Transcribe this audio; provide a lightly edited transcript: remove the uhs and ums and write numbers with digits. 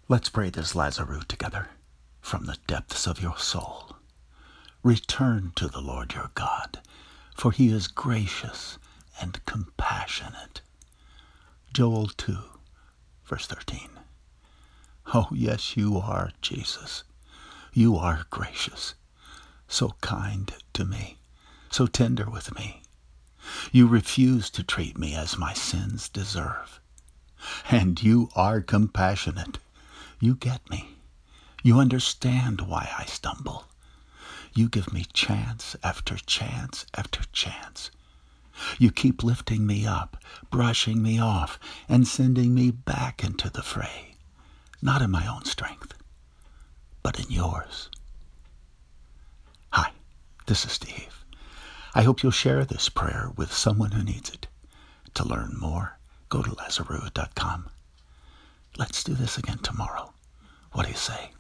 Let's pray this Lazarus together from the depths of your soul. Return to the Lord your God, for he is gracious and compassionate. Joel 2, verse 13. Oh, yes, you are, Jesus. You are gracious, so kind to me, so tender with me. You refuse to treat me as my sins deserve. And you are compassionate. You get me. You understand why I stumble. You give me chance after chance after chance. You keep lifting me up, brushing me off, and sending me back into the fray. Not in my own strength, but in yours. Hi, this is Steve. I hope you'll share this prayer with someone who needs it. To learn more, go to Lazarus.com. Let's do this again tomorrow. What do you say?